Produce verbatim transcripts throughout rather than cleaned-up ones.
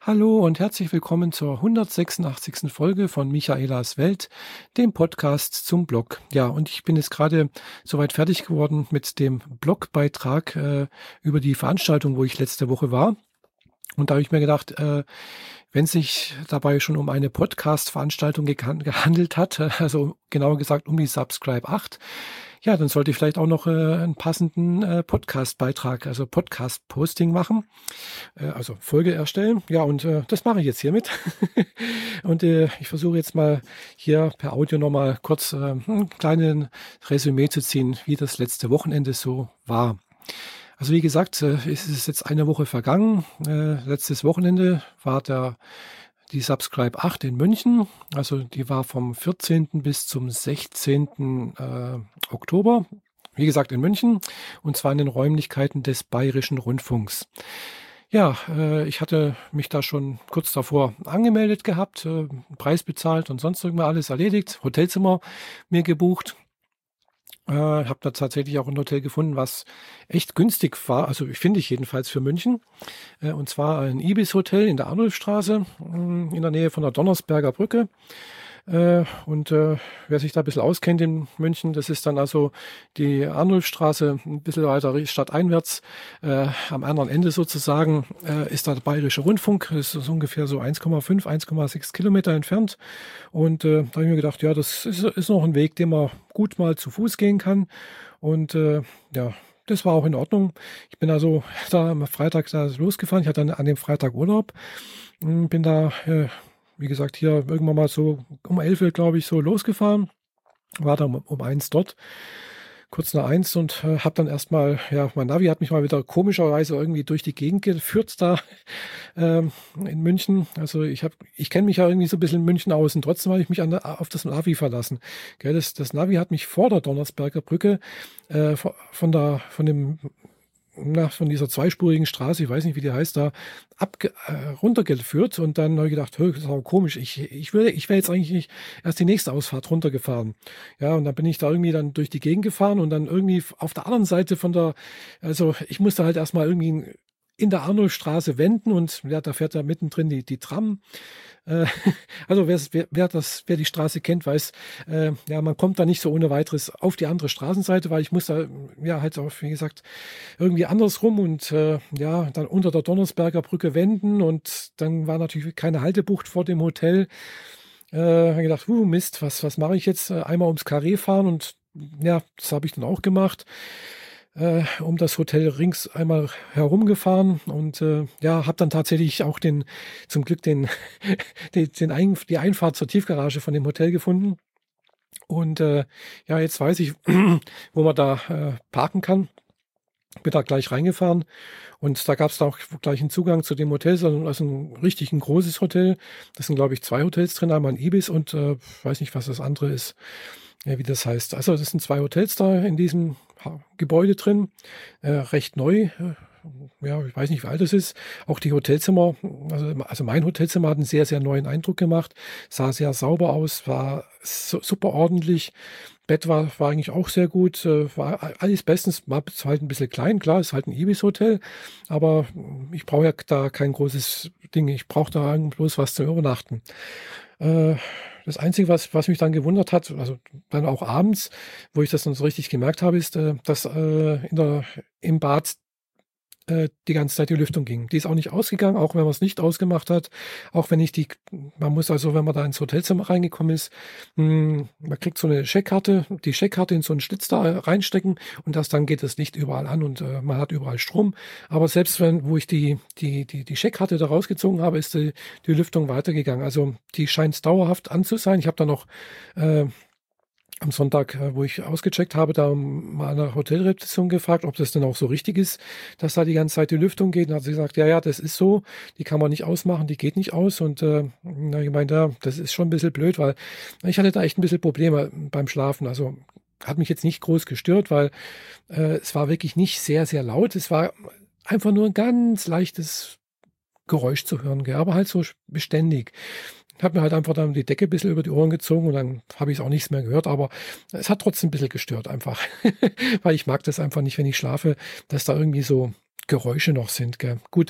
Hallo und herzlich willkommen zur hundertsechsundachtzigsten Folge von Michaelas Welt, dem Podcast zum Blog. Ja, und ich bin jetzt gerade soweit fertig geworden mit dem Blogbeitrag äh, über die Veranstaltung, wo ich letzte Woche war. Und da habe ich mir gedacht, äh, wenn es sich dabei schon um eine Podcast-Veranstaltung gekan- gehandelt hat, äh, also genauer gesagt um die Subscribe acht, ja, dann sollte ich vielleicht auch noch äh, einen passenden äh, Podcast-Beitrag, also Podcast-Posting machen, äh, also Folge erstellen. Ja, und äh, das mache ich jetzt hiermit. und äh, ich versuche jetzt mal hier per Audio nochmal kurz äh, ein kleines Resümee zu ziehen, wie das letzte Wochenende so war. Also wie gesagt, äh, es ist jetzt eine Woche vergangen. Äh, letztes Wochenende war der die Subscribe acht in München. Also die war vom vierzehnten bis zum sechzehnten Äh, Oktober. Wie gesagt in München und zwar in den Räumlichkeiten des Bayerischen Rundfunks. Ja, äh, ich hatte mich da schon kurz davor angemeldet gehabt, äh, Preis bezahlt und sonst irgendwas alles erledigt, Hotelzimmer mir gebucht. Äh, habe da tatsächlich auch ein Hotel gefunden, was echt günstig war, also finde ich jedenfalls für München. Äh, und zwar ein Ibis-Hotel in der Arnulfstraße, mh, in der Nähe von der Donnersberger Brücke. Äh, und äh, wer sich da ein bisschen auskennt in München, das ist dann also die Arnulfstraße, ein bisschen weiter stadteinwärts, äh, am anderen Ende sozusagen, äh, ist da der Bayerische Rundfunk. Das ist ungefähr so eins Komma fünf, eins Komma sechs Kilometer entfernt. Und äh, da habe ich mir gedacht, ja, das ist, ist noch ein Weg, den man gut mal zu Fuß gehen kann. Und äh, ja, das war auch in Ordnung. Ich bin also da am Freitag da losgefahren. Ich hatte dann an dem Freitag Urlaub. Bin da, äh, wie gesagt, hier irgendwann mal so um elf Uhr, glaube ich, so losgefahren. War dann um, um eins dort, kurz nach eins und äh, habe dann erstmal, ja, mein Navi hat mich mal wieder komischerweise irgendwie durch die Gegend geführt da ähm, in München. Also ich habe, ich kenne mich ja irgendwie so ein bisschen in München aus und trotzdem habe ich mich an der, auf das Navi verlassen. Gell, das, das Navi hat mich vor der Donnersberger Brücke äh, von der, von dem Na, von dieser zweispurigen Straße, ich weiß nicht, wie die heißt, da abge äh, runtergeführt und dann habe ich gedacht, das ist aber komisch, ich, ich würde, ich wäre jetzt eigentlich nicht erst die nächste Ausfahrt runtergefahren. Ja, und dann bin ich da irgendwie dann durch die Gegend gefahren und dann irgendwie auf der anderen Seite von der, also ich musste halt erstmal irgendwie in der Arnulfstraße wenden und ja, da fährt da mittendrin die, die Tram. Äh, also wer, wer, wer, das, wer die Straße kennt, weiß, äh, ja, man kommt da nicht so ohne weiteres auf die andere Straßenseite, weil ich muss da, ja, halt auch, wie gesagt, irgendwie andersrum und äh, ja, dann unter der Donnersberger Brücke wenden und dann war natürlich keine Haltebucht vor dem Hotel. Äh, habe gedacht, uh, Mist, was, was mache ich jetzt? Äh, einmal ums Karree fahren und ja, das habe ich dann auch gemacht. Äh, um das Hotel rings einmal herumgefahren und äh, ja, habe dann tatsächlich auch den, zum Glück den, den, den Ein, die Einfahrt zur Tiefgarage von dem Hotel gefunden. Und äh, ja, jetzt weiß ich, wo man da äh, parken kann. Bin da gleich reingefahren und da gab es da auch gleich einen Zugang zu dem Hotel, also ein richtig ein großes Hotel. Das sind, glaube ich, zwei Hotels drin, einmal ein Ibis und äh, weiß nicht, was das andere ist. Ja, wie das heißt. Also das sind zwei Hotels da in diesem Gebäude drin, äh, recht neu. Äh, ja, ich weiß nicht, wie alt das ist. Auch die Hotelzimmer, also, also mein Hotelzimmer hat einen sehr, sehr neuen Eindruck gemacht. Sah sehr sauber aus, war su super ordentlich. Bett war, war eigentlich auch sehr gut, äh, war alles bestens, war halt ein bisschen klein, klar, ist halt ein Ibis-Hotel, aber ich brauche ja da kein großes Ding, ich brauche da bloß was zum Übernachten. Äh, Das Einzige, was, was mich dann gewundert hat, also dann auch abends, wo ich das dann so richtig gemerkt habe, ist, äh, dass äh, in der, im Bad äh, die ganze Zeit die Lüftung ging. Die ist auch nicht ausgegangen, auch wenn man es nicht ausgemacht hat. Auch wenn ich die, man muss also, wenn man da ins Hotelzimmer reingekommen ist, mh, man kriegt so eine Scheckkarte, die Scheckkarte in so einen Schlitz da reinstecken und das dann geht das Licht überall an und äh, man hat überall Strom. Aber selbst wenn, wo ich die, die, die, die Scheckkarte da rausgezogen habe, ist die, die Lüftung weitergegangen. Also die scheint dauerhaft an zu sein. Ich habe da noch äh, am Sonntag, äh, wo ich ausgecheckt habe, da mal an der Hotelrezeption gefragt, ob das denn auch so richtig ist, dass da die ganze Zeit die Lüftung geht. Und hat sie gesagt, ja, ja, das ist so, die kann man nicht ausmachen, die geht nicht aus. Und äh, na, ich meine, ja, das ist schon ein bisschen blöd, weil ich hatte da echt ein bisschen Probleme beim Schlafen. Also hat mich jetzt nicht groß gestört, weil äh, es war wirklich nicht sehr, sehr laut. Es war einfach nur ein ganz leichtes Geräusch zu hören, gell? Aber halt so beständig. Ich habe mir halt einfach dann die Decke ein bisschen über die Ohren gezogen und dann habe ich auch nichts mehr gehört, aber es hat trotzdem ein bisschen gestört einfach, weil ich mag das einfach nicht, wenn ich schlafe, dass da irgendwie so Geräusche noch sind. Gell? Gut,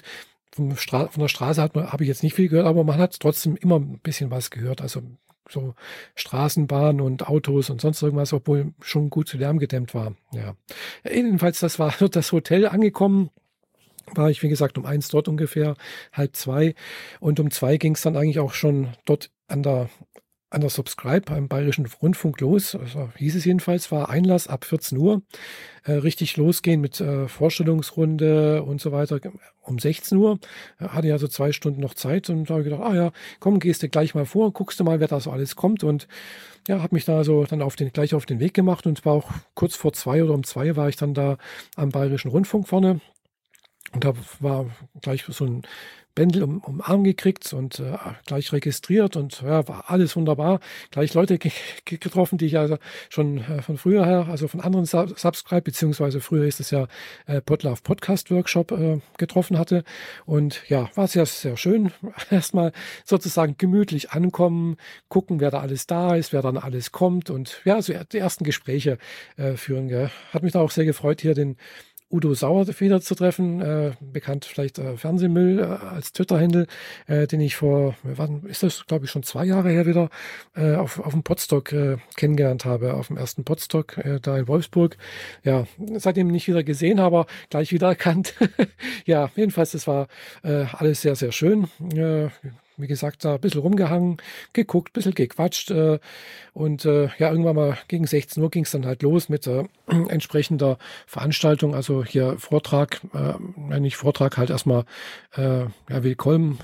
vom Stra von der Straße hat man, habe ich jetzt nicht viel gehört, aber man hat trotzdem immer ein bisschen was gehört. Also so Straßenbahn und Autos und sonst irgendwas, obwohl schon gut zu Lärm gedämmt war. Ja. Jedenfalls, das war das Hotel angekommen. War ich, wie gesagt, um eins dort ungefähr, halb zwei. Und um zwei ging es dann eigentlich auch schon dort an der, an der Subscribe beim Bayerischen Rundfunk los. Also hieß es jedenfalls, war Einlass ab vierzehn Uhr. Äh, richtig losgehen mit äh, Vorstellungsrunde und so weiter um sechzehn Uhr. Äh, hatte ja so zwei Stunden noch Zeit und da habe ich gedacht, ah ja, komm, gehst du gleich mal vor, guckst du mal, wer da so alles kommt. Und ja, habe mich da so dann auf den, gleich auf den Weg gemacht und war auch kurz vor zwei oder um zwei war ich dann da am Bayerischen Rundfunk vorne. Und da war gleich so ein Bändel um, um den Arm gekriegt und äh, gleich registriert und ja, war alles wunderbar. Gleich Leute ge ge getroffen, die ich ja schon äh, von früher her, also von anderen Sub Subscribe, beziehungsweise früher ist es ja äh, Podlove Podcast Workshop äh, getroffen hatte. Und ja, war sehr, sehr schön. Erstmal sozusagen gemütlich ankommen, gucken, wer da alles da ist, wer dann alles kommt und ja, so die ersten Gespräche äh, führen. Gell. Hat mich da auch sehr gefreut, hier den Udo Sauerfeder zu treffen, äh, bekannt vielleicht äh, Fernsehmüll äh, als Twitter-Handle, äh, den ich vor, wann ist das, glaube ich, schon zwei Jahre her wieder äh, auf, auf dem Podstock äh, kennengelernt habe, auf dem ersten Podstock äh, da in Wolfsburg. Ja, seitdem nicht wieder gesehen, aber gleich wieder erkannt. Ja, jedenfalls, das war äh, alles sehr, sehr schön. Äh, Wie gesagt, da ein bisschen rumgehangen, geguckt, ein bisschen gequatscht äh, und äh, ja, irgendwann mal gegen sechzehn Uhr ging es dann halt los mit äh, entsprechender Veranstaltung, also hier Vortrag, äh, nicht Vortrag, halt erstmal äh, ja, willkommen,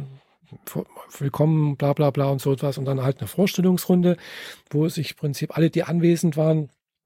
willkommen, bla bla bla und so etwas und dann halt eine Vorstellungsrunde, wo sich im Prinzip alle, die anwesend waren,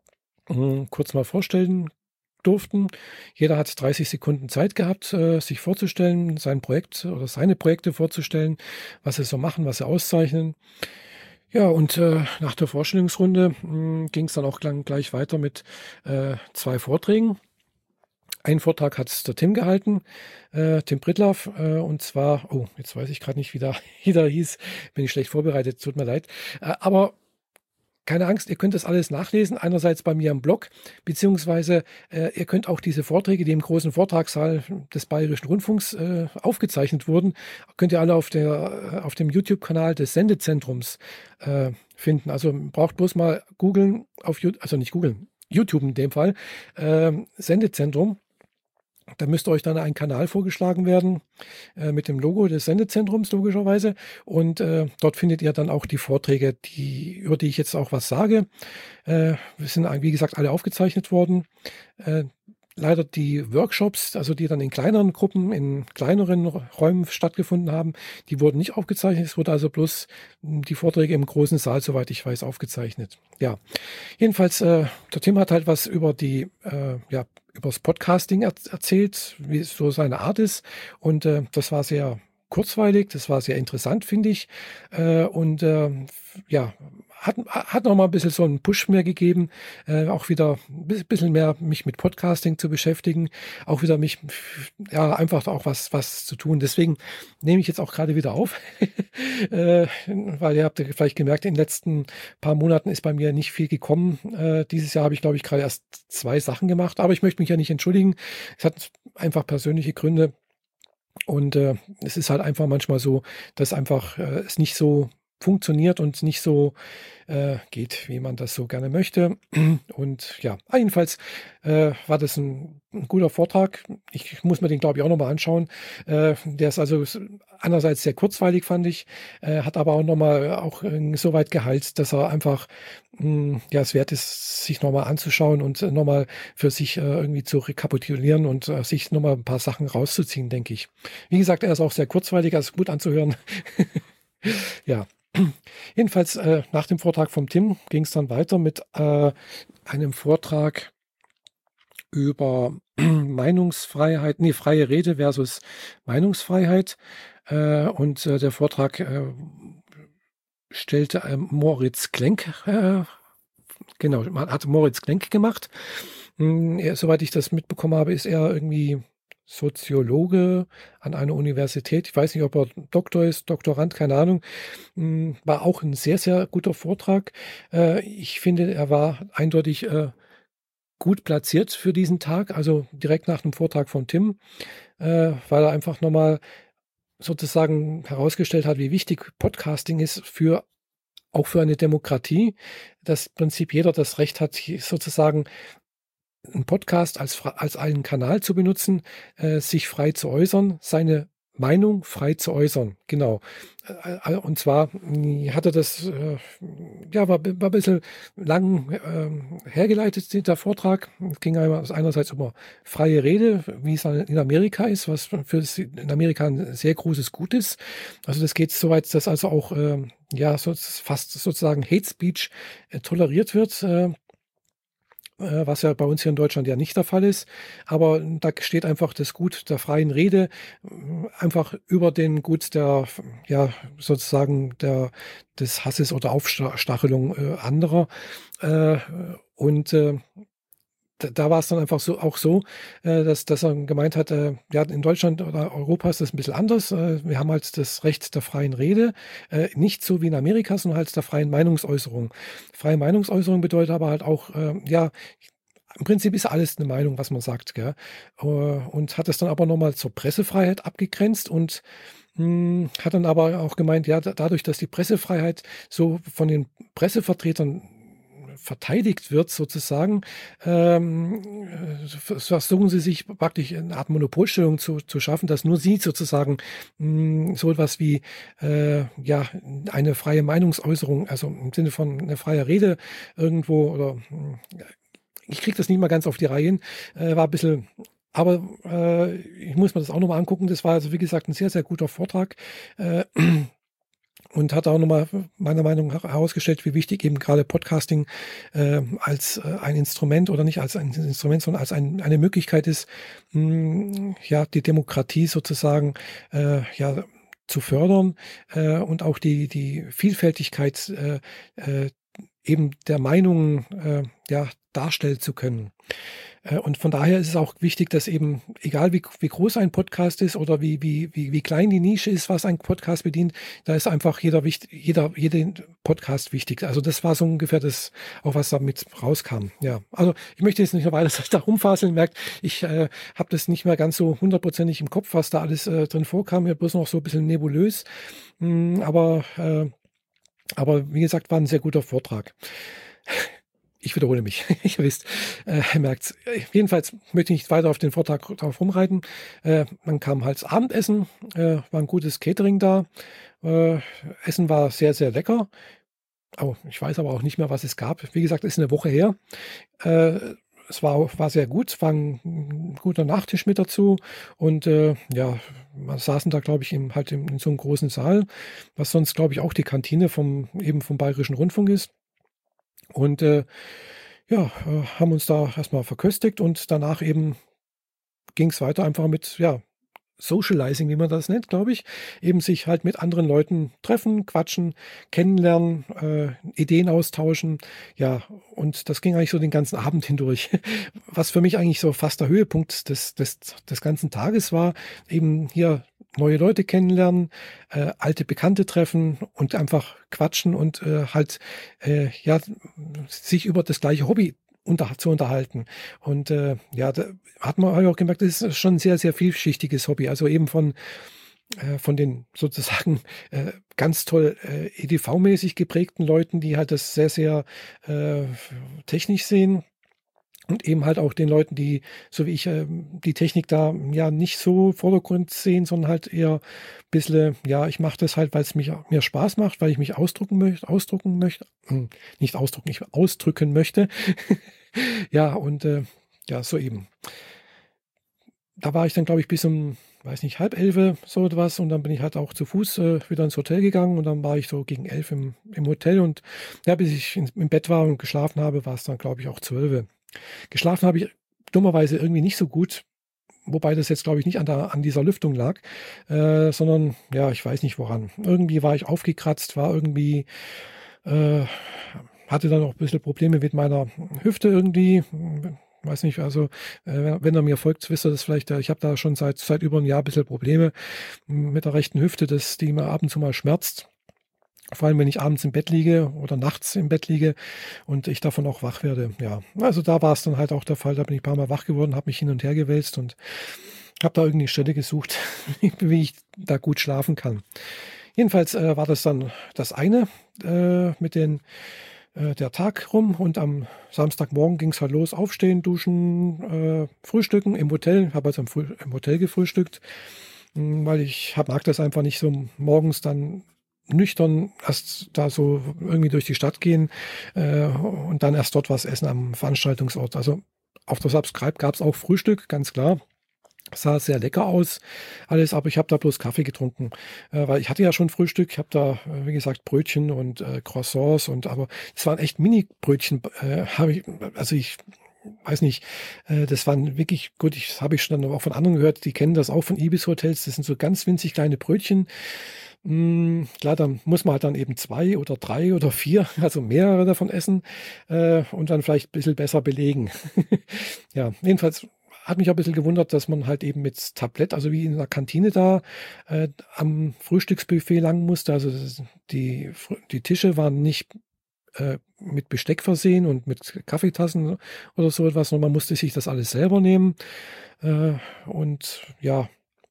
äh, kurz mal vorstellen durften. Jeder hat dreißig Sekunden Zeit gehabt, äh, sich vorzustellen, sein Projekt oder seine Projekte vorzustellen, was sie so machen, was sie auszeichnen. Ja, und äh, nach der Vorstellungsrunde ging es dann auch gleich, gleich weiter mit äh, zwei Vorträgen. Einen Vortrag hat der Tim gehalten, äh, Tim Pritlove, äh, und zwar, oh, jetzt weiß ich gerade nicht, wie der, wie der hieß, bin ich schlecht vorbereitet, tut mir leid, äh, aber keine Angst, ihr könnt das alles nachlesen, einerseits bei mir im Blog, beziehungsweise äh, ihr könnt auch diese Vorträge, die im großen Vortragssaal des Bayerischen Rundfunks äh, aufgezeichnet wurden, könnt ihr alle auf, der, auf dem YouTube-Kanal des Sendezentrums äh, finden. Also braucht bloß mal googeln, auf also nicht googeln, YouTube in dem Fall, äh, Sendezentrum. Da müsste euch dann ein Kanal vorgeschlagen werden äh, mit dem Logo des Sendezentrums logischerweise und äh, dort findet ihr dann auch die Vorträge, die, über die ich jetzt auch was sage. Äh, wir sind wie gesagt alle aufgezeichnet worden. Äh, leider die Workshops, also die dann in kleineren Gruppen, in kleineren Räumen stattgefunden haben, die wurden nicht aufgezeichnet. Es wurde also bloß die Vorträge im großen Saal, soweit ich weiß, aufgezeichnet. Ja, jedenfalls, äh, der Tim hat halt was über die, äh, ja, über das Podcasting er erzählt, wie es so seine Art ist. Und äh, das war sehr kurzweilig, das war sehr interessant, finde ich. Äh, und äh, ja, hat, hat noch mal ein bisschen so einen Push mehr gegeben, äh, auch wieder ein bisschen mehr mich mit Podcasting zu beschäftigen, auch wieder mich, ja, einfach auch was, was zu tun. Deswegen nehme ich jetzt auch gerade wieder auf, äh, weil ihr habt ja vielleicht gemerkt, in den letzten paar Monaten ist bei mir nicht viel gekommen. Äh, dieses Jahr habe ich, glaube ich, gerade erst zwei Sachen gemacht, aber ich möchte mich ja nicht entschuldigen. Es hat einfach persönliche Gründe. Und äh, es ist halt einfach manchmal so, dass einfach äh, es nicht so funktioniert und nicht so äh, geht, wie man das so gerne möchte. Und ja, jedenfalls äh, war das ein, ein guter Vortrag. Ich muss mir den, glaube ich, auch nochmal anschauen. Äh, der ist also einerseits sehr kurzweilig, fand ich, äh, hat aber auch nochmal auch äh, so weit geheilt, dass er einfach mh, ja, es wert ist, sich nochmal anzuschauen und äh, nochmal für sich äh, irgendwie zu rekapitulieren und äh, sich nochmal ein paar Sachen rauszuziehen, denke ich. Wie gesagt, er ist auch sehr kurzweilig, also gut anzuhören. Ja. Jedenfalls äh, nach dem Vortrag vom Tim ging es dann weiter mit äh, einem Vortrag über Meinungsfreiheit, nee, freie Rede versus Meinungsfreiheit. Äh, und äh, der Vortrag äh, stellte äh, Moritz Klenk, äh, genau, hat Moritz Klenk gemacht. Hm, er, soweit ich das mitbekommen habe, ist er irgendwie Soziologe an einer Universität. Ich weiß nicht, ob er Doktor ist, Doktorand, keine Ahnung. War auch ein sehr, sehr guter Vortrag. Ich finde, er war eindeutig gut platziert für diesen Tag, also direkt nach dem Vortrag von Tim, äh, weil er einfach nochmal sozusagen herausgestellt hat, wie wichtig Podcasting ist für auch für eine Demokratie, dass im Prinzip jeder das Recht hat, sozusagen einen Podcast als, als einen Kanal zu benutzen, äh, sich frei zu äußern, seine Meinung frei zu äußern, genau. Äh, und zwar hatte das, äh, ja, war, war ein bisschen lang äh, hergeleitet, der Vortrag. Es ging einerseits um freie Rede, wie es in Amerika ist, was für in Amerika ein sehr großes Gut ist. Also das geht so weit, dass also auch, äh, ja, so, fast sozusagen Hate Speech äh, toleriert wird, äh, was ja bei uns hier in Deutschland ja nicht der Fall ist. Aber da steht einfach das Gut der freien Rede einfach über den Gut der, ja, sozusagen der, des Hasses oder Aufstachelung äh, anderer. Äh, und äh, da, da war es dann einfach so auch so, äh, dass, dass er gemeint hat, äh, ja, in Deutschland oder Europa ist das ein bisschen anders. Äh, wir haben halt das Recht der freien Rede, äh, nicht so wie in Amerika, sondern halt der freien Meinungsäußerung. Freie Meinungsäußerung bedeutet aber halt auch, äh, ja, im Prinzip ist alles eine Meinung, was man sagt, gell? Äh, und hat es dann aber nochmal zur Pressefreiheit abgegrenzt und mh, hat dann aber auch gemeint, ja, da, dadurch, dass die Pressefreiheit so von den Pressevertretern verteidigt wird sozusagen, ähm, versuchen sie sich praktisch eine Art Monopolstellung zu, zu schaffen, dass nur sie sozusagen mh, so etwas wie äh, ja, eine freie Meinungsäußerung, also im Sinne von eine freie Rede irgendwo oder mh, ich kriege das nicht mal ganz auf die Reihe hin, äh, war ein bisschen, aber äh, ich muss mir das auch nochmal angucken, das war also wie gesagt ein sehr, sehr guter Vortrag, äh, und hat auch nochmal meiner Meinung nach herausgestellt, wie wichtig eben gerade Podcasting äh, als äh, ein Instrument oder nicht als ein Instrument, sondern als ein, eine Möglichkeit ist, mh, ja, die Demokratie sozusagen äh, ja, zu fördern äh, und auch die, die Vielfältigkeit äh, äh, eben der Meinungen äh, ja, darstellen zu können. Äh, und von daher ist es auch wichtig, dass eben, egal wie, wie groß ein Podcast ist oder wie, wie, wie, wie klein die Nische ist, was ein Podcast bedient, da ist einfach jeder, wichtig, jeder, jeder Podcast wichtig. Also das war so ungefähr das, auch was damit rauskam. Ja, also ich möchte jetzt nicht noch weiter da rumfaseln, merkt, ich äh, habe das nicht mehr ganz so hundertprozentig im Kopf, was da alles äh, drin vorkam, mir bloß noch so ein bisschen nebulös. Mm, aber, äh, aber wie gesagt, war ein sehr guter Vortrag. Ich wiederhole mich, ihr wisst, äh, ihr merkt's. Jedenfalls möchte ich nicht weiter auf den Vortrag drauf rumreiten. Äh, man kam halt Abendessen, äh, war ein gutes Catering da. Äh, Essen war sehr, sehr lecker. Oh, ich weiß aber auch nicht mehr, was es gab. Wie gesagt, ist eine Woche her. Äh, es war, war sehr gut, war ein guter Nachtisch mit dazu. Und äh, ja, wir saßen da, glaube ich, im, halt in, in so einem großen Saal, was sonst, glaube ich, auch die Kantine vom, eben vom Bayerischen Rundfunk ist. Und äh, ja, äh, haben uns da erstmal verköstigt und danach eben ging es weiter einfach mit, ja, Socializing, wie man das nennt, glaube ich. Eben sich halt mit anderen Leuten treffen, quatschen, kennenlernen, äh, Ideen austauschen. Ja, und das ging eigentlich so den ganzen Abend hindurch. Was für mich eigentlich so fast der Höhepunkt des, des, des ganzen Tages war, eben hier neue Leute kennenlernen, äh, alte Bekannte treffen und einfach quatschen und äh, halt äh, ja sich über das gleiche Hobby unter, zu unterhalten. Und äh, ja, da hat man auch gemerkt, das ist schon ein sehr, sehr vielschichtiges Hobby. Also eben von äh, von den sozusagen äh, ganz toll äh, E D V-mäßig geprägten Leuten, die halt das sehr, sehr äh, technisch sehen. Und eben halt auch den Leuten, die, so wie ich, äh, die Technik da ja nicht so Vordergrund sehen, sondern halt eher ein bisschen, ja, ich mache das halt, weil es mich, mir Spaß macht, weil ich mich ausdrucken möchte, ausdrucken möchte, hm, nicht ausdrucken, ich ausdrücken möchte. Ja, und äh, ja, so eben. Da war ich dann, glaube ich, bis um, weiß nicht, halb elf, so etwas. Und dann bin ich halt auch zu Fuß äh, wieder ins Hotel gegangen. Und dann war ich so gegen elf im, im Hotel. Und ja, bis ich in, im Bett war und geschlafen habe, war es dann, glaube ich, auch zwölf. Geschlafen habe ich dummerweise irgendwie nicht so gut, wobei das jetzt, glaube ich, nicht an, der, an dieser Lüftung lag, äh, sondern, ja, ich weiß nicht woran. Irgendwie war ich aufgekratzt, war irgendwie, äh, hatte dann auch ein bisschen Probleme mit meiner Hüfte irgendwie, weiß nicht, also äh, wenn er mir folgt, wisst ihr das vielleicht, ich habe da schon seit, seit über einem Jahr ein bisschen Probleme mit der rechten Hüfte, dass die mir ab und zu mal schmerzt. Vor allem, wenn ich abends im Bett liege oder nachts im Bett liege und ich davon auch wach werde. Ja, also da war es dann halt auch der Fall. Da bin ich ein paar Mal wach geworden, habe mich hin und her gewälzt und habe da irgendwie eine Stelle gesucht, wie ich da gut schlafen kann. Jedenfalls äh, war das dann das eine äh, mit den äh, der Tag rum und am Samstagmorgen ging es halt los. Aufstehen, duschen, äh, frühstücken im Hotel. Habe also im, Früh im Hotel gefrühstückt, mh, weil ich hab, mag das einfach nicht so morgens dann nüchtern erst da so irgendwie durch die Stadt gehen äh, und dann erst dort was essen am Veranstaltungsort. Also auf der Subscribe gab es auch Frühstück, ganz klar. Sah sehr lecker aus, alles, aber ich habe da bloß Kaffee getrunken, äh, weil ich hatte ja schon Frühstück. Ich habe da, äh, wie gesagt, Brötchen und äh, Croissants und aber es waren echt Mini-Brötchen. Äh, habe ich, also ich weiß nicht, äh, das waren wirklich gut. Ich habe ich schon auch von anderen gehört, die kennen das auch von Ibis Hotels. Das sind so ganz winzig kleine Brötchen. Mm, klar, dann muss man halt dann eben zwei oder drei oder vier, also mehrere davon essen äh, und dann vielleicht ein bisschen besser belegen. Ja, jedenfalls hat mich auch ein bisschen gewundert, dass man halt eben mit Tablett, also wie in der Kantine da, äh, am Frühstücksbuffet lang musste. Also das- die, Fr- die Tische waren nicht äh, mit Besteck versehen und mit Kaffeetassen oder so etwas, sondern man musste sich das alles selber nehmen. Äh, und ja,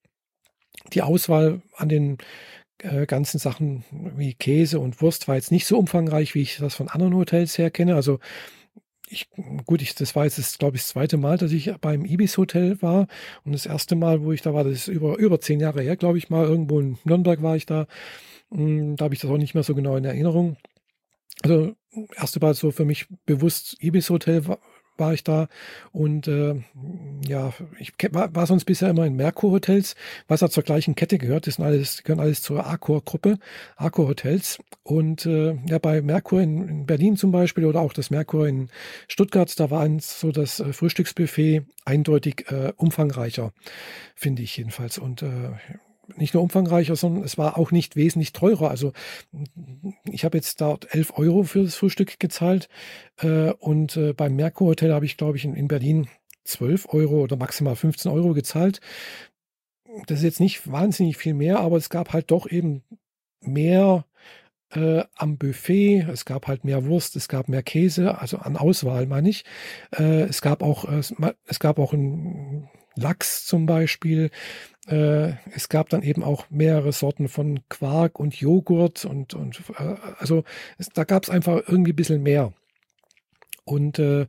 die Auswahl an den äh, ganzen Sachen wie Käse und Wurst war jetzt nicht so umfangreich, wie ich das von anderen Hotels her kenne. Also ich, gut, ich, das war jetzt das, glaube ich, das zweite Mal, dass ich beim Ibis Hotel war. Und das erste Mal, wo ich da war, das ist über, über zehn Jahre her, glaube ich mal. Irgendwo in Nürnberg war ich da. Mm, Da habe ich das auch nicht mehr so genau in Erinnerung. Also, erste Mal so für mich bewusst Ibis Hotel war, war ich da. Und äh, ja, ich ke- war, war sonst bisher immer in Merkur Hotels, was ja zur gleichen Kette gehört. Das sind alles, gehören alles zur Accor-Gruppe, Accor Hotels. Und äh, ja, bei Merkur in, in Berlin zum Beispiel oder auch das Merkur in Stuttgart, da war eins so das äh, Frühstücksbuffet eindeutig äh, umfangreicher, finde ich jedenfalls. Und äh, nicht nur umfangreicher, sondern es war auch nicht wesentlich teurer. Also ich habe jetzt dort elf Euro für das Frühstück gezahlt äh, und äh, beim Merkur Hotel habe ich, glaube ich, in, in Berlin zwölf Euro oder maximal fünfzehn Euro gezahlt. Das ist jetzt nicht wahnsinnig viel mehr, aber es gab halt doch eben mehr äh, am Buffet. Es gab halt mehr Wurst, es gab mehr Käse, also an Auswahl meine ich. Äh, es gab auch, äh, es ma- es gab auch einen Lachs zum Beispiel. Äh, es gab dann eben auch mehrere Sorten von Quark und Joghurt und, und äh, also es, da gab es einfach irgendwie ein bisschen mehr. Und äh,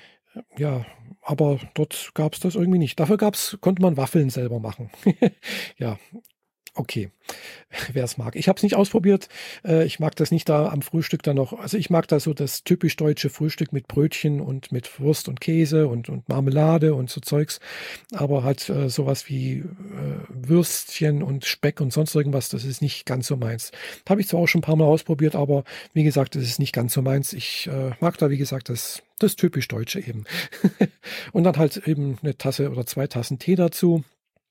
ja, aber dort gab es das irgendwie nicht. Dafür gab's, konnte man Waffeln selber machen. Ja, okay. Wer es mag. Ich habe es nicht ausprobiert. Äh, ich mag das nicht da am Frühstück dann noch. Also ich mag da so das typisch deutsche Frühstück mit Brötchen und mit Wurst und Käse und, und Marmelade und so Zeugs. Aber halt äh, sowas wie äh, Würstchen und Speck und sonst irgendwas, das ist nicht ganz so meins. Das habe ich zwar auch schon ein paar Mal ausprobiert, aber wie gesagt, das ist nicht ganz so meins. Ich äh, mag da, wie gesagt, das, das typisch Deutsche eben. Und dann halt eben eine Tasse oder zwei Tassen Tee dazu.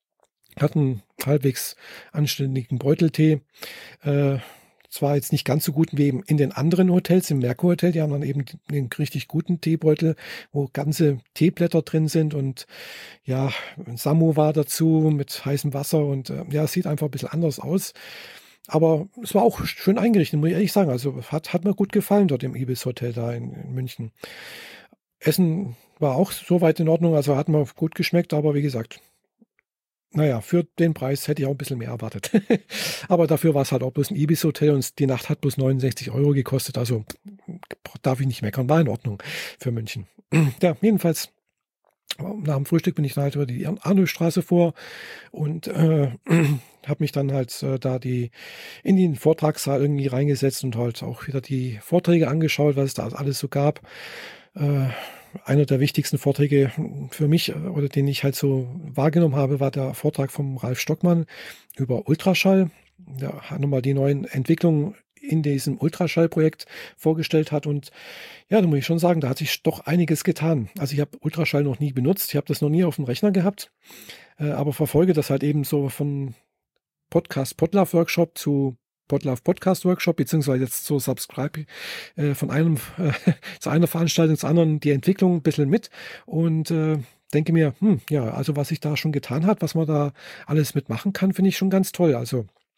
Hatten halbwegs anständigen Beuteltee. Äh, zwar jetzt nicht ganz so gut wie eben in den anderen Hotels, im Merkur Hotel, die haben dann eben den richtig guten Teebeutel, wo ganze Teeblätter drin sind und ja, ein Samovar dazu mit heißem Wasser und äh, ja, es sieht einfach ein bisschen anders aus. Aber es war auch schön eingerichtet, muss ich ehrlich sagen. Also hat, hat mir gut gefallen dort im Ibis Hotel da in, in München. Essen war auch soweit in Ordnung, also hat mir gut geschmeckt, aber wie gesagt, naja, für den Preis hätte ich auch ein bisschen mehr erwartet. Aber dafür war es halt auch bloß ein Ibis-Hotel und die Nacht hat bloß neunundsechzig Euro gekostet. Also darf ich nicht meckern, war in Ordnung für München. Ja, jedenfalls nach dem Frühstück bin ich dann halt über die Arnoldstraße vor und äh, habe mich dann halt äh, da die in den Vortragssaal irgendwie reingesetzt und halt auch wieder die Vorträge angeschaut, was es da alles so gab. Äh, einer der wichtigsten Vorträge für mich äh, oder den ich halt so wahrgenommen habe, war der Vortrag vom Ralf Stockmann über Ultraschall. Der hat nochmal die neuen Entwicklungen in diesem Ultraschallprojekt vorgestellt hat. Und ja, da muss ich schon sagen, da hat sich doch einiges getan. Also ich habe Ultraschall noch nie benutzt, ich habe das noch nie auf dem Rechner gehabt, äh, aber verfolge das halt eben so von Podcast Podlove Workshop zu Podlove Podcast Workshop, beziehungsweise jetzt zur Subscribe äh, von einem äh, zu einer Veranstaltung zur anderen die Entwicklung ein bisschen mit und äh, denke mir, hm, ja, also was sich da schon getan hat, was man da alles mitmachen kann, finde ich schon ganz toll. Also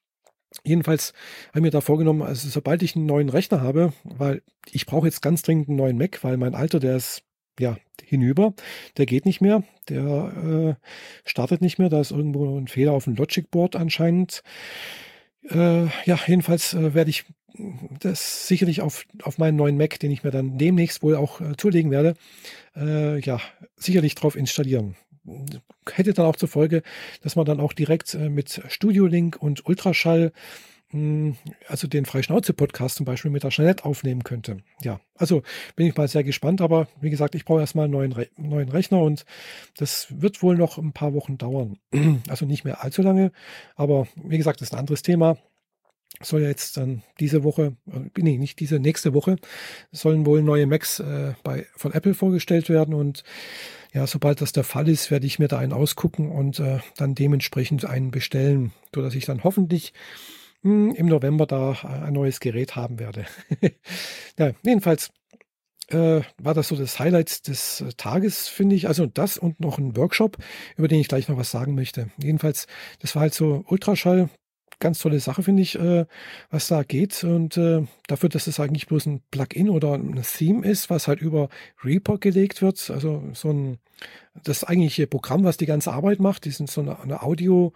Jedenfalls habe ich mir da vorgenommen, also sobald ich einen neuen Rechner habe, weil ich brauche jetzt ganz dringend einen neuen Mac, weil mein alter, der ist ja hinüber, der geht nicht mehr, der äh, startet nicht mehr, da ist irgendwo ein Fehler auf dem Logic Board anscheinend. Äh, ja, jedenfalls äh, werde ich das sicherlich auf, auf meinen neuen Mac, den ich mir dann demnächst wohl auch äh, zulegen werde, äh, ja, sicherlich drauf installieren. Hätte dann auch zur Folge, dass man dann auch direkt äh, mit Studio Link und Ultraschall, mh, also den Freischnauze-Podcast zum Beispiel mit der Jeanette aufnehmen könnte. Ja, also bin ich mal sehr gespannt, aber wie gesagt, ich brauche erstmal einen neuen, Re neuen Rechner und das wird wohl noch ein paar Wochen dauern. Also nicht mehr allzu lange, aber wie gesagt, das ist ein anderes Thema. Soll ja jetzt dann diese Woche, äh, nee, nicht diese, nächste Woche, sollen wohl neue Macs äh, bei, von Apple vorgestellt werden und ja, sobald das der Fall ist, werde ich mir da einen ausgucken und äh, dann dementsprechend einen bestellen, sodass ich dann hoffentlich mh, im November da ein neues Gerät haben werde. Ja, jedenfalls äh, war das so das Highlight des äh, Tages, finde ich. Also das und noch ein Workshop, über den ich gleich noch was sagen möchte. Jedenfalls, das war halt so Ultraschall. Ganz tolle Sache, finde ich, äh, was da geht. Und äh, dafür, dass es eigentlich bloß ein Plugin oder ein Theme ist, was halt über Reaper gelegt wird, also so ein, das eigentliche Programm, was die ganze Arbeit macht, die sind so eine, eine Audio,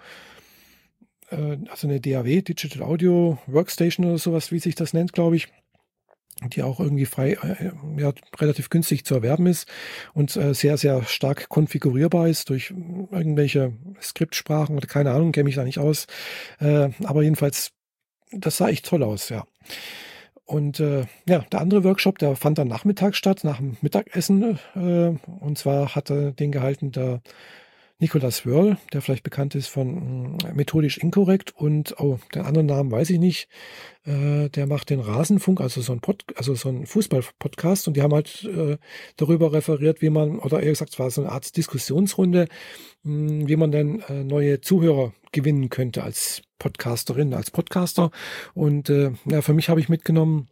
äh, also eine D A W, Digital Audio Workstation oder sowas, wie sich das nennt, glaube ich, die auch irgendwie frei, äh, ja, relativ günstig zu erwerben ist und äh, sehr, sehr stark konfigurierbar ist durch irgendwelche Skriptsprachen oder keine Ahnung, kenne mich da nicht aus. Äh, aber jedenfalls, das sah echt toll aus, ja. Und äh, ja, der andere Workshop, der fand dann nachmittags statt, nach dem Mittagessen. Äh, und zwar hatte den gehalten der Nicolas Wörl, der vielleicht bekannt ist von äh, Methodisch Inkorrekt und, oh, den anderen Namen weiß ich nicht. Äh, der macht den Rasenfunk, also so ein Pod, also so ein Fußball-Podcast und die haben halt äh, darüber referiert, wie man, oder eher gesagt, es war so eine Art Diskussionsrunde, mh, wie man denn äh, neue Zuhörer gewinnen könnte als Podcasterin, als Podcaster. Und äh, ja, für mich habe ich mitgenommen,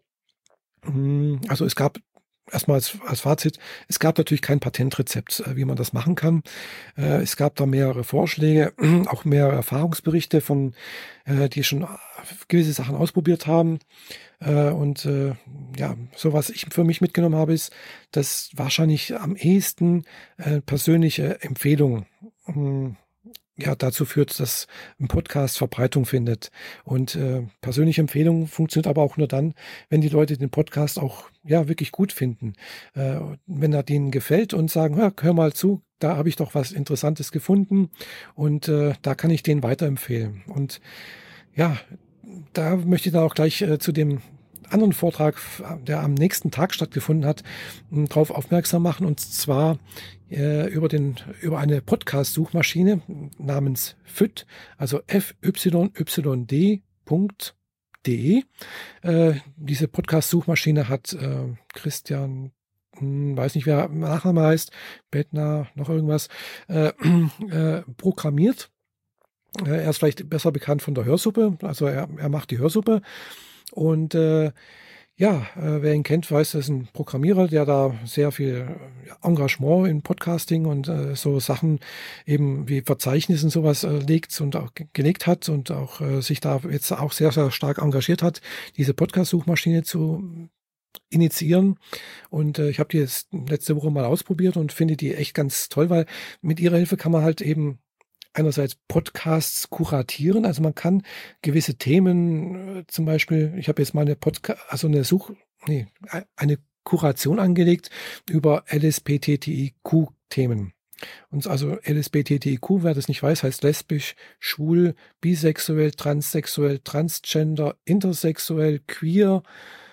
mh, also es gab erstmal als, als Fazit, es gab natürlich kein Patentrezept, äh, wie man das machen kann. Äh, es gab da mehrere Vorschläge, auch mehrere Erfahrungsberichte von, äh, die schon gewisse Sachen ausprobiert haben. Äh, und äh, ja, so was ich für mich mitgenommen habe, ist, dass wahrscheinlich am ehesten äh, persönliche Empfehlungen mh, ja, dazu führt, dass ein Podcast Verbreitung findet. Und äh, persönliche Empfehlungen funktioniert aber auch nur dann, wenn die Leute den Podcast auch ja wirklich gut finden. Äh, wenn er denen gefällt und sagen, hör, hör mal zu, da habe ich doch was Interessantes gefunden und äh, da kann ich den weiterempfehlen. Und ja, da möchte ich dann auch gleich äh, zu dem anderen Vortrag, der am nächsten Tag stattgefunden hat, darauf aufmerksam machen, und zwar äh, über den über eine Podcast-Suchmaschine namens F Y D, also F Y Y D Punkt de. Äh, diese Podcast-Suchmaschine hat äh, Christian, hm, weiß nicht, wer Nachname heißt, Bettner, noch irgendwas, äh, äh, programmiert. Äh, er ist vielleicht besser bekannt von der Hörsuppe, also er, er macht die Hörsuppe. Und äh, ja, äh, wer ihn kennt, weiß, das ist ein Programmierer, der da sehr viel äh, Engagement in Podcasting und äh, so Sachen eben wie Verzeichnissen sowas äh, legt und auch ge gelegt hat und auch äh, sich da jetzt auch sehr, sehr stark engagiert hat, diese Podcast-Suchmaschine zu initiieren. Und äh, ich habe die jetzt letzte Woche mal ausprobiert und finde die echt ganz toll, weil mit ihrer Hilfe kann man halt eben einerseits Podcasts kuratieren, also man kann gewisse Themen, äh, zum Beispiel, ich habe jetzt mal eine Podcast, also eine Such, nee, eine Kuration angelegt über L S B T T I Q-Themen. Und also L S B T T I Q, wer das nicht weiß, heißt lesbisch, schwul, bisexuell, transsexuell, transgender, intersexuell, queer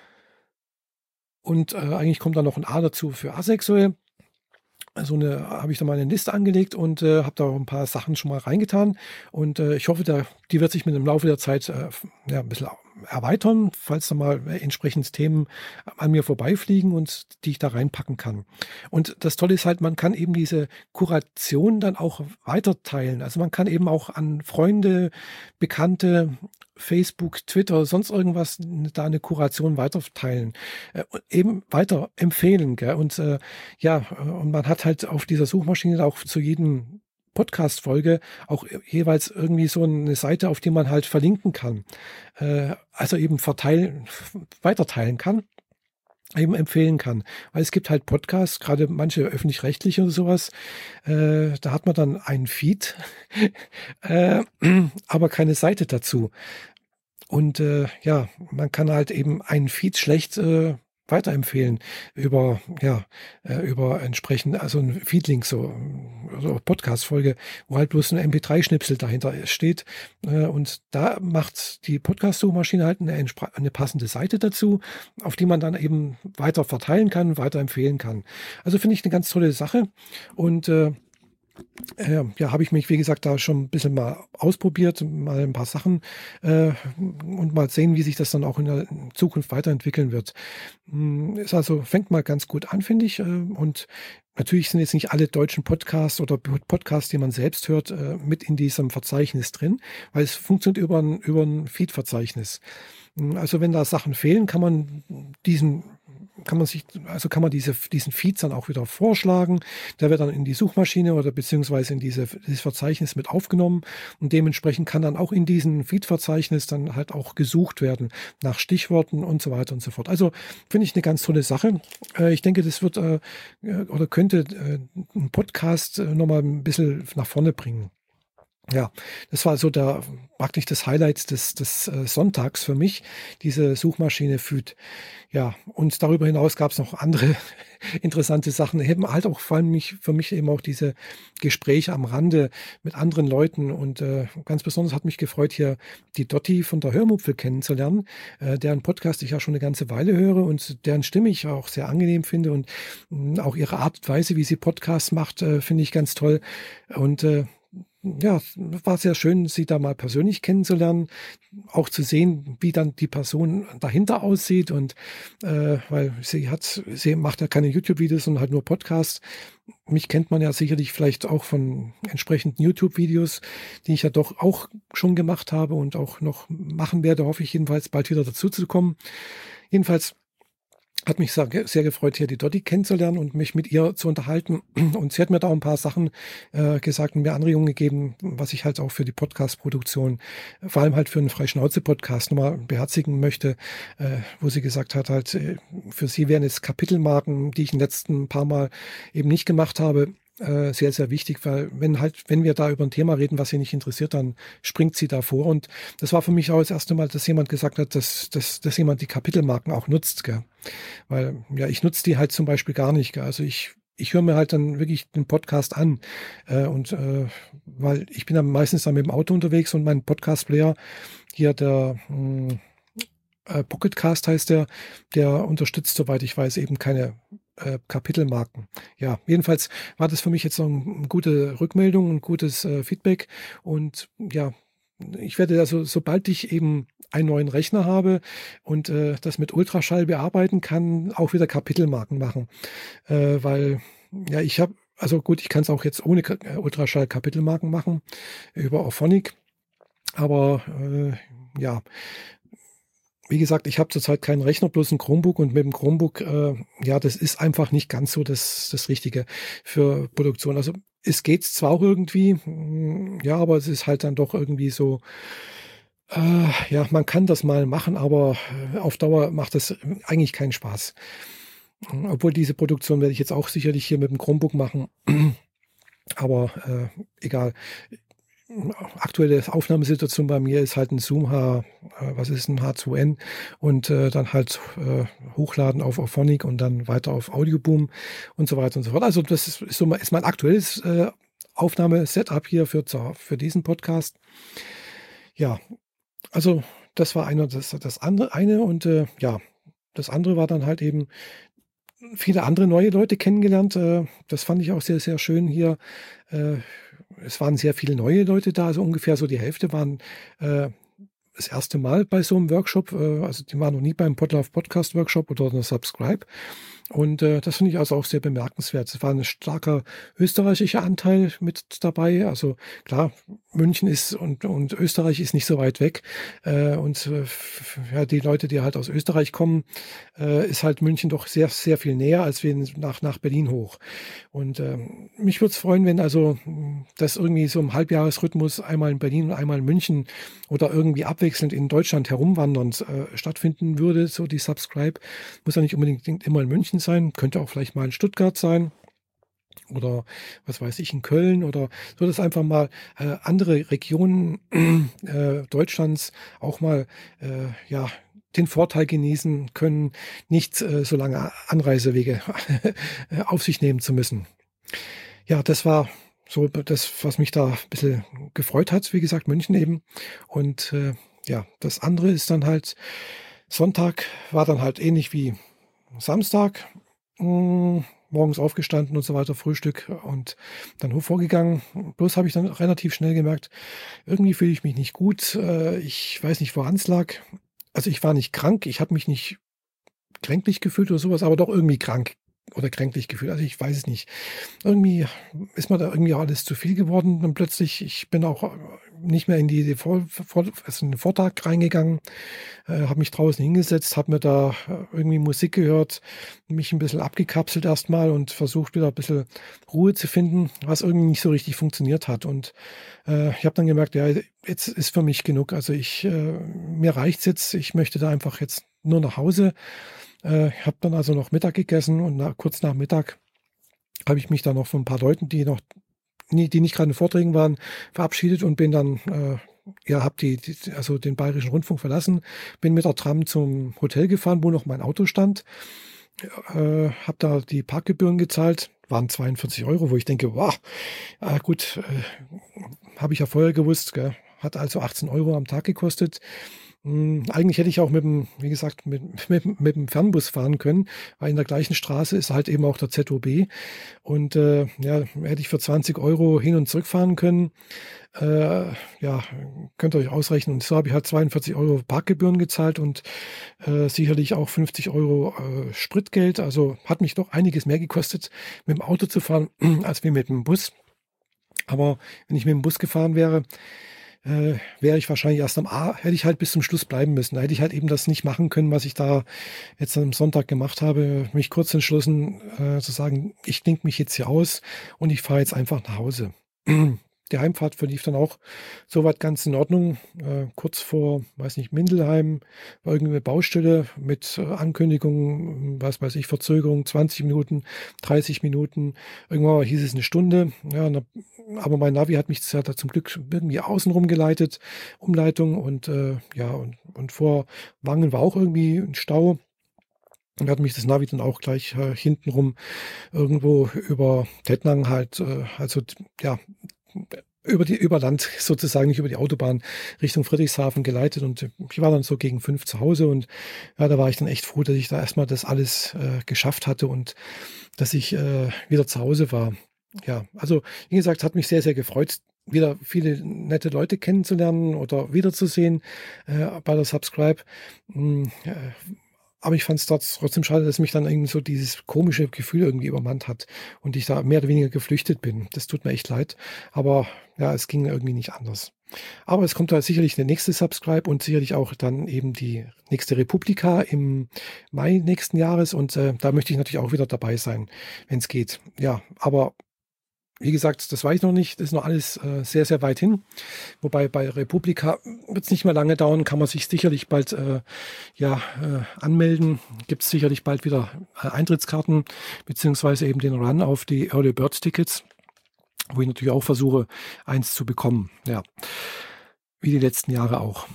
und äh, eigentlich kommt da noch ein A dazu für asexuell. So eine habe ich da mal eine Liste angelegt und äh, habe da auch ein paar Sachen schon mal reingetan. Und äh, ich hoffe, da, die wird sich mit dem Laufe der Zeit äh, ja, ein bisschen erweitern, falls da mal entsprechend Themen an mir vorbeifliegen und die ich da reinpacken kann. Und das Tolle ist halt, man kann eben diese Kuration dann auch weiterteilen. Also man kann eben auch an Freunde, Bekannte, Facebook, Twitter, sonst irgendwas, da eine Kuration weiterteilen, äh, eben weiter empfehlen. Gell? Und äh, ja, und man hat halt auf dieser Suchmaschine auch zu jedem Podcast-Folge auch jeweils irgendwie so eine Seite, auf die man halt verlinken kann. Äh, also eben verteilen, weiterteilen kann. Eben empfehlen kann. Weil es gibt halt Podcasts, gerade manche öffentlich-rechtliche oder sowas, äh, da hat man dann einen Feed, äh, aber keine Seite dazu. Und äh, ja, man kann halt eben einen Feed schlecht äh, weiterempfehlen über, ja, äh, über entsprechend, also ein Feedlink, so, so Podcast-Folge, wo halt bloß ein M P drei Schnipsel dahinter steht. Äh, und da macht die Podcast-Suchmaschine halt eine, eine passende Seite dazu, auf die man dann eben weiter verteilen kann, weiterempfehlen kann. Also finde ich eine ganz tolle Sache. Und äh, äh, ja, habe ich mich, wie gesagt, da schon ein bisschen mal ausprobiert, mal ein paar Sachen äh, und mal sehen, wie sich das dann auch in der Zukunft weiterentwickeln wird. Ist also, fängt mal ganz gut an, finde ich. Äh, und natürlich sind jetzt nicht alle deutschen Podcasts oder Podcasts, die man selbst hört, äh, mit in diesem Verzeichnis drin, weil es funktioniert über ein, über ein Feed-Verzeichnis. Also wenn da Sachen fehlen, kann man diesen kann man sich, also kann man diese, diesen Feed dann auch wieder vorschlagen. Der wird dann in die Suchmaschine oder beziehungsweise in diese, dieses Verzeichnis mit aufgenommen und dementsprechend kann dann auch in diesem Feed-Verzeichnis dann halt auch gesucht werden nach Stichworten und so weiter und so fort. Also finde ich eine ganz tolle Sache. Äh, ich denke, das wird äh, oder könnte äh, einen Podcast äh, nochmal ein bisschen nach vorne bringen. Ja, das war so der praktisch das Highlight des, des äh, Sonntags für mich, diese Suchmaschine Feed. Ja, und darüber hinaus gab es noch andere interessante Sachen. Eben halt auch vor allem mich, für mich eben auch diese Gespräche am Rande mit anderen Leuten. Und äh, ganz besonders hat mich gefreut, hier die Dotti von der Hörmupfel kennenzulernen, äh, deren Podcast ich ja schon eine ganze Weile höre und deren Stimme ich auch sehr angenehm finde. Und mh, auch ihre Art und Weise, wie sie Podcasts macht, äh, finde ich ganz toll. Und äh, ja, war sehr schön, sie da mal persönlich kennenzulernen, auch zu sehen, wie dann die Person dahinter aussieht und äh, weil sie hat, sie macht ja keine YouTube-Videos, sondern halt nur Podcasts. Mich kennt man ja sicherlich vielleicht auch von entsprechenden YouTube-Videos, die ich ja doch auch schon gemacht habe und auch noch machen werde, hoffe ich jedenfalls bald wieder dazu zu kommen. Jedenfalls hat mich sehr, sehr gefreut, hier die Dotti kennenzulernen und mich mit ihr zu unterhalten. Und sie hat mir da auch ein paar Sachen äh, gesagt und mir Anregungen gegeben, was ich halt auch für die Podcast-Produktion, vor allem halt für einen Freischnauze-Podcast nochmal beherzigen möchte, äh, wo sie gesagt hat, halt äh, für sie wären es Kapitelmarken, die ich in den letzten paar Mal eben nicht gemacht habe, äh, sehr, sehr wichtig, weil wenn halt, wenn wir da über ein Thema reden, was sie nicht interessiert, dann springt sie da vor. Und das war für mich auch das erste Mal, dass jemand gesagt hat, dass, dass, dass jemand die Kapitelmarken auch nutzt, gell? Weil, ja, ich nutze die halt zum Beispiel gar nicht, gell? Also ich, ich höre mir halt dann wirklich den Podcast an. Äh, und äh, weil ich bin dann meistens dann mit dem Auto unterwegs und mein Podcast-Player hier, der mh, äh, Pocketcast heißt der, der unterstützt, soweit ich weiß, eben keine äh, Kapitelmarken. Ja, jedenfalls war das für mich jetzt noch eine gute Rückmeldung, ein gutes äh, Feedback. Und ja, ich werde also, sobald ich eben einen neuen Rechner habe und äh, das mit Ultraschall bearbeiten kann, auch wieder Kapitelmarken machen. Äh, weil, ja, ich habe, also gut, ich kann es auch jetzt ohne Ka- Ultraschall Kapitelmarken machen, über Auphonic. Aber äh, ja, wie gesagt, ich habe zurzeit keinen Rechner, bloß ein Chromebook und mit dem Chromebook, äh, ja, das ist einfach nicht ganz so das, das Richtige für Produktion. Also es geht zwar auch irgendwie, mh, ja, aber es ist halt dann doch irgendwie so, äh, ja, man kann das mal machen, aber äh, auf Dauer macht das eigentlich keinen Spaß. Obwohl diese Produktion werde ich jetzt auch sicherlich hier mit dem Chromebook machen, aber äh, egal. Aktuelle Aufnahmesituation bei mir ist halt ein Zoom H, äh, was ist ein H zwei N und äh, dann halt äh, hochladen auf Auphonic und dann weiter auf Audioboom und so weiter und so fort. Also das ist, ist so ist mein aktuelles äh, Aufnahmesetup hier für, für diesen Podcast. Ja, also das war einer, das, das andere eine und äh, ja, das andere war dann halt eben viele andere neue Leute kennengelernt. Äh, das fand ich auch sehr, sehr schön hier. Äh, es waren sehr viele neue Leute da, also ungefähr so die Hälfte waren äh, das erste Mal bei so einem Workshop. Äh, also die waren noch nie beim Podlove Podcast Workshop oder einer Subscribe. Und äh, das finde ich also auch sehr bemerkenswert. Es war ein starker österreichischer Anteil mit dabei. Also klar, München ist und, und Österreich ist nicht so weit weg. Äh, und äh, ja, die Leute, die halt aus Österreich kommen, äh, ist halt München doch sehr, sehr viel näher als wir nach, nach Berlin hoch. Und äh, mich würde es freuen, wenn also das irgendwie so im Halbjahresrhythmus einmal in Berlin und einmal in München oder irgendwie abwechselnd in Deutschland herumwandernd äh, stattfinden würde, so die Subscribe. Muss ja nicht unbedingt immer in München sein, könnte auch vielleicht mal in Stuttgart sein oder was weiß ich, in Köln oder so, dass einfach mal äh, andere Regionen äh, Deutschlands auch mal äh, ja den Vorteil genießen können, nicht äh, so lange Anreisewege auf sich nehmen zu müssen. Ja, das war so das, was mich da ein bisschen gefreut hat, wie gesagt, München eben. Und äh, ja, das andere ist dann halt, Sonntag war dann halt ähnlich wie Samstag, mh, morgens aufgestanden und so weiter, Frühstück und dann vorgegangen. Bloß habe ich dann relativ schnell gemerkt, irgendwie fühle ich mich nicht gut. Äh, ich weiß nicht, woran es lag. Also ich war nicht krank, ich habe mich nicht kränklich gefühlt oder sowas, aber doch irgendwie krank oder kränklich gefühlt. Also ich weiß es nicht. Irgendwie ist mir da irgendwie alles zu viel geworden. Und plötzlich, ich bin auch nicht mehr in die, Vor, Vor, also in den Vortrag reingegangen, äh, habe mich draußen hingesetzt, habe mir da irgendwie Musik gehört, mich ein bisschen abgekapselt erstmal und versucht wieder ein bisschen Ruhe zu finden, was irgendwie nicht so richtig funktioniert hat. Und äh, ich habe dann gemerkt, ja, jetzt ist für mich genug. Also ich, äh, mir reicht's jetzt. Ich möchte da einfach jetzt nur nach Hause. Äh, ich habe dann also noch Mittag gegessen und nach, kurz nach Mittag habe ich mich dann noch von ein paar Leuten, die noch nie, die nicht gerade in Vorträgen waren, verabschiedet und bin dann, äh, ja, habe die, die, also den Bayerischen Rundfunk verlassen, bin mit der Tram zum Hotel gefahren, wo noch mein Auto stand, äh, habe da die Parkgebühren gezahlt, waren zweiundvierzig Euro, wo ich denke, wow, äh, gut, äh, habe ich ja vorher gewusst, gell? Hat also achtzehn Euro am Tag gekostet. Eigentlich hätte ich auch mit dem, wie gesagt, mit, mit, mit dem Fernbus fahren können, weil in der gleichen Straße ist halt eben auch der Z O B. Und äh, ja, hätte ich für zwanzig Euro hin und zurück fahren können. Äh, ja, könnt ihr euch ausrechnen. Und so habe ich halt zweiundvierzig Euro Parkgebühren gezahlt und äh, sicherlich auch fünfzig Euro äh, Spritgeld. Also hat mich doch einiges mehr gekostet, mit dem Auto zu fahren, als wie mit dem Bus. Aber wenn ich mit dem Bus gefahren wäre, Äh, wäre ich wahrscheinlich erst am A, hätte ich halt bis zum Schluss bleiben müssen. Da hätte ich halt eben das nicht machen können, was ich da jetzt am Sonntag gemacht habe, mich kurz entschlossen äh, zu sagen, ich klinke mich jetzt hier aus und ich fahre jetzt einfach nach Hause. Die Heimfahrt verlief dann auch soweit ganz in Ordnung. Äh, kurz vor, weiß nicht, Mindelheim war irgendeine Baustelle mit äh, Ankündigung, was weiß ich, Verzögerung, zwanzig Minuten, dreißig Minuten. Irgendwann hieß es eine Stunde. Ja, na, aber mein Navi hat mich hat zum Glück irgendwie außenrum geleitet, Umleitung und äh, ja, und, und vor Wangen war auch irgendwie ein Stau. Und hat mich das Navi dann auch gleich äh, hintenrum irgendwo über Tettnang halt, äh, also ja, über die über Land sozusagen, nicht über die Autobahn Richtung Friedrichshafen geleitet und ich war dann so gegen fünf zu Hause und ja, da war ich dann echt froh, dass ich da erstmal das alles äh, geschafft hatte und dass ich äh, wieder zu Hause war. Ja, also wie gesagt, hat mich sehr, sehr gefreut, wieder viele nette Leute kennenzulernen oder wiederzusehen äh, bei der Subscribe. Hm, äh, aber ich fand es trotzdem schade, dass mich dann irgendwie so dieses komische Gefühl irgendwie übermannt hat und ich da mehr oder weniger geflüchtet bin. Das tut mir echt leid. Aber ja, es ging irgendwie nicht anders. Aber es kommt da sicherlich der nächste Subscribe und sicherlich auch dann eben die nächste Republika im Mai nächsten Jahres. Und äh, da möchte ich natürlich auch wieder dabei sein, wenn es geht. Ja, aber wie gesagt, das weiß ich noch nicht. Das ist noch alles äh, sehr, sehr weit hin. Wobei bei Republika wird es nicht mehr lange dauern, kann man sich sicherlich bald äh, ja, äh, anmelden. Gibt es sicherlich bald wieder äh, Eintrittskarten, beziehungsweise eben den Run auf die Early Bird Tickets, wo ich natürlich auch versuche, eins zu bekommen. Ja, wie die letzten Jahre auch.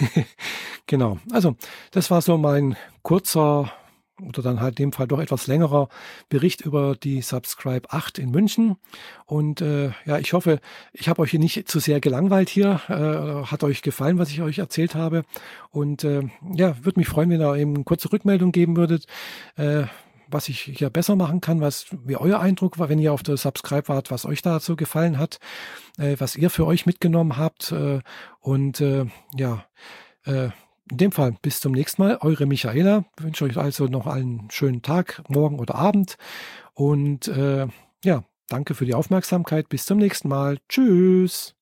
Genau. Also, das war so mein kurzer oder dann halt in dem Fall doch etwas längerer Bericht über die Subscribe acht in München. Und äh, ja, ich hoffe, ich habe euch hier nicht zu sehr gelangweilt hier. Äh, hat euch gefallen, was ich euch erzählt habe. Und äh, ja, würde mich freuen, wenn ihr eben eine kurze Rückmeldung geben würdet, äh, was ich hier besser machen kann, was wie euer Eindruck war, wenn ihr auf der Subscribe wart, was euch dazu gefallen hat, äh, was ihr für euch mitgenommen habt. Äh, und äh, ja, äh, in dem Fall bis zum nächsten Mal. Eure Michaela. Ich wünsche euch also noch einen schönen Tag, morgen oder Abend. Und äh, ja, danke für die Aufmerksamkeit. Bis zum nächsten Mal. Tschüss.